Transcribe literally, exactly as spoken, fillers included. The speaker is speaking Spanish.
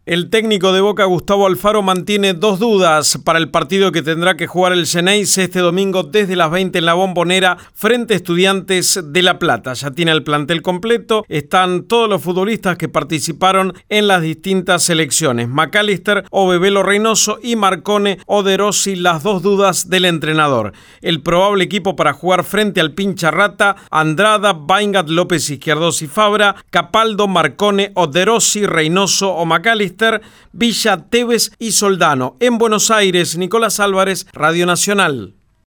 El técnico de Boca, Gustavo Alfaro, mantiene dos dudas para el partido que tendrá que jugar el Xeneize este domingo desde las veinte en la Bombonera frente a Estudiantes de La Plata. Ya tiene el plantel completo, están todos los futbolistas que participaron en las distintas selecciones. McAllister, Ovebelo Reynoso y Marcone o De Rossi, las dos dudas del entrenador. El probable equipo para jugar frente al Pincha Rata: Andrada, Baingat, López Izquierdos y Fabra, Capaldo, Marcone o De Rossi, Reynoso o McAllister, Villa, Tevez y Soldano. En Buenos Aires, Nicolás Álvarez, Radio Nacional.